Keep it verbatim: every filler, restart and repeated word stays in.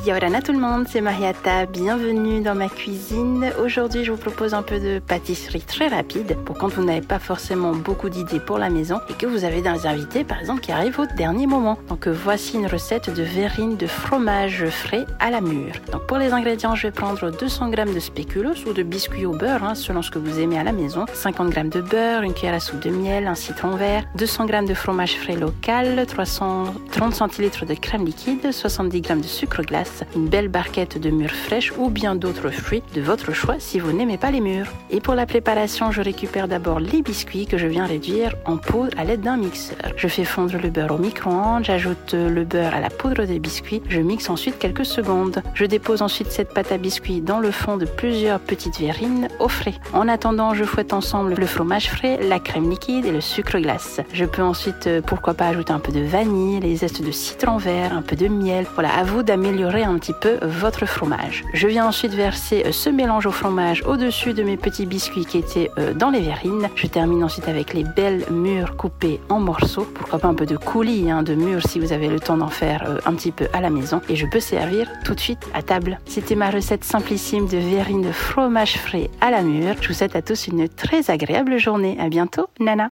Yaorana tout le monde, c'est Mariata, bienvenue dans ma cuisine. Aujourd'hui je vous propose un peu de pâtisserie très rapide pour quand vous n'avez pas forcément beaucoup d'idées pour la maison et que vous avez des invités par exemple qui arrivent au dernier moment. Donc voici une recette de verrine de fromage frais à la mûre. Donc pour les ingrédients, je vais prendre deux cents grammes de spéculoos ou de biscuits au beurre hein, selon ce que vous aimez à la maison, cinquante grammes de beurre, une cuillère à soupe de miel, un citron vert, deux cents grammes de fromage frais local, trois cent trente centilitres de crème liquide, soixante-dix grammes de sucre glace, une belle barquette de mûres fraîches ou bien d'autres fruits de votre choix si vous n'aimez pas les mûres. Et pour la préparation, je récupère d'abord les biscuits que je viens réduire en poudre à l'aide d'un mixeur. Je fais fondre le beurre au micro-ondes, j'ajoute le beurre à la poudre de biscuits, je mixe ensuite quelques secondes. Je dépose ensuite cette pâte à biscuits dans le fond de plusieurs petites verrines au frais. En attendant, je fouette ensemble le fromage frais, la crème liquide et le sucre glace. Je peux ensuite, pourquoi pas, ajouter un peu de vanille, les zestes de citron vert, un peu de miel. Voilà, à vous d'améliorer un petit peu votre fromage. Je viens ensuite verser ce mélange au fromage au-dessus de mes petits biscuits qui étaient dans les verrines. Je termine ensuite avec les belles mûres coupées en morceaux. Pourquoi pas un peu de coulis, hein, de mûres si vous avez le temps d'en faire un petit peu à la maison. Et je peux servir tout de suite à table. C'était ma recette simplissime de verrine de fromage frais à la mûre. Je vous souhaite à tous une très agréable journée. À bientôt, Nana.